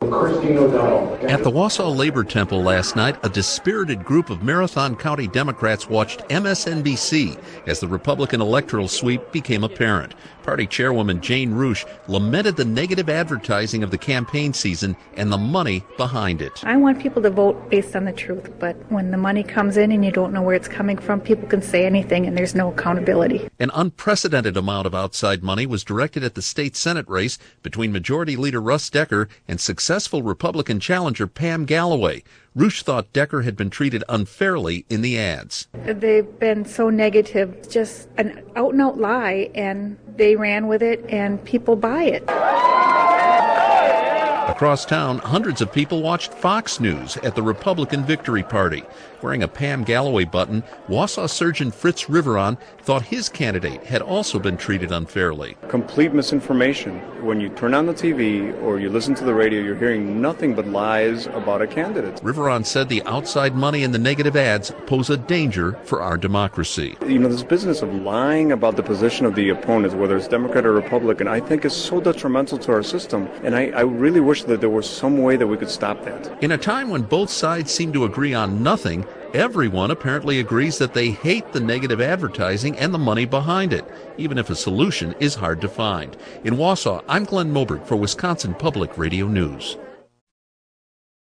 At the Wausau Labor Temple last night, a dispirited group of Marathon County Democrats watched MSNBC as the Republican electoral sweep became apparent. Party Chairwoman Jane Roush lamented the negative advertising of the campaign season and the money behind it. I want people to vote based on the truth, but when the money comes in and you don't know where it's coming from, people can say anything and there's no accountability. An unprecedented amount of outside money was directed at the state Senate race between Majority Leader Russ Decker and successful Republican challenger Pam Galloway. Roush thought Decker had been treated unfairly in the ads. They've been so negative, it's just an out-and-out lie, and they ran with it, and people buy it. Across town, hundreds of people watched Fox News at the Republican Victory Party. Wearing a Pam Galloway button, Wausau surgeon Fritz Riveron thought his candidate had also been treated unfairly. Complete misinformation. When you turn on the TV or you listen to the radio, you're hearing nothing but lies about a candidate. Riveron said the outside money and the negative ads pose a danger for our democracy. You know, this business of lying about the position of the opponents, whether it's Democrat or Republican, I think is so detrimental to our system. And I really wish that there was some way that we could stop that. In a time when both sides seem to agree on nothing, everyone apparently agrees that they hate the negative advertising and the money behind it, even if a solution is hard to find. In Wausau, I'm Glenn Moberg for Wisconsin Public Radio News.